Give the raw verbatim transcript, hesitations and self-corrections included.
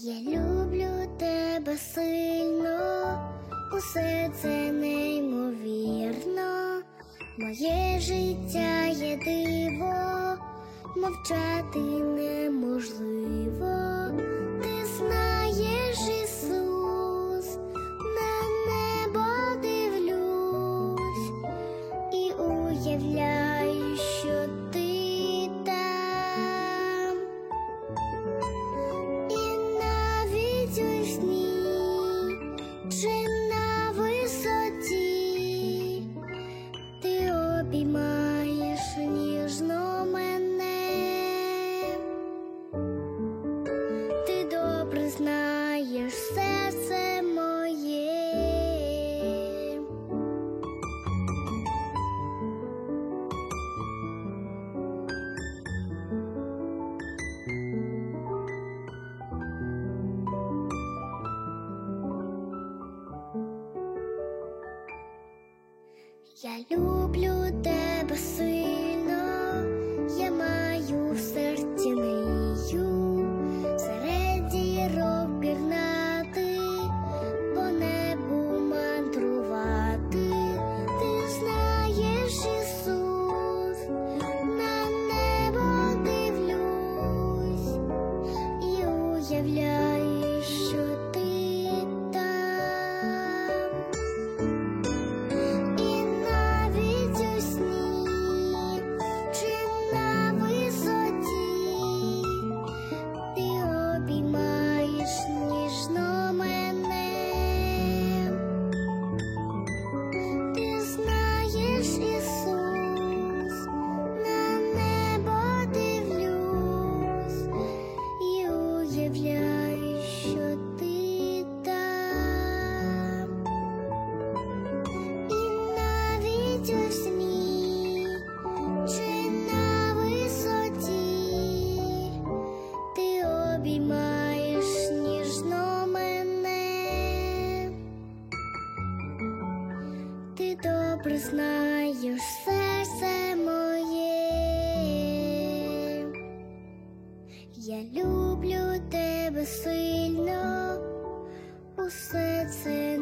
Я люблю тебе сильно, усе це неймовірно, моє життя є диво, мовчати неможливо. Ти знаєш, Ісус, на небо дивлюсь і уявляю, що ти там. І навіть у сні чи на висоті ти обіймаєш ніжно мене. Ти добре знаєш серце моє. Я люблю тебе сильно, я маю в серці мрію, серед зірок пірнати, по небу мандрувати. Ти знаєш, Ісус, на небо дивлюсь і уявляю, що ти там. І навіть у сні чи на висоті ти обіймаєш ніжно мене. Ти знаєш, Ісус, на небо дивлюсь і уявляю, що ти там. І навіть у сні чи на висоті ти обіймаєш ніжно мене. Ти добре знаєш серце моє. Я люблю тебе сильно, усе це